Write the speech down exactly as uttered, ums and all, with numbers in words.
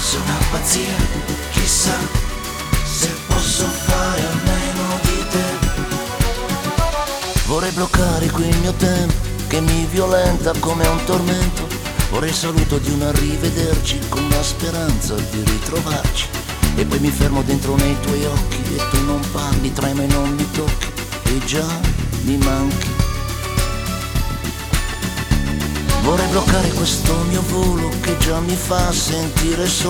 forse è una pazzia, chissà se posso fare almeno di te. Vorrei bloccare qui il mio tempo che mi violenta come un tormento. Vorrei il saluto di un arrivederci con la speranza di ritrovarci. E poi mi fermo dentro nei tuoi occhi e tu non parli, trema e non mi tocchi e già mi manchi. Vorrei bloccare questo mio volo che già mi fa sentire solo.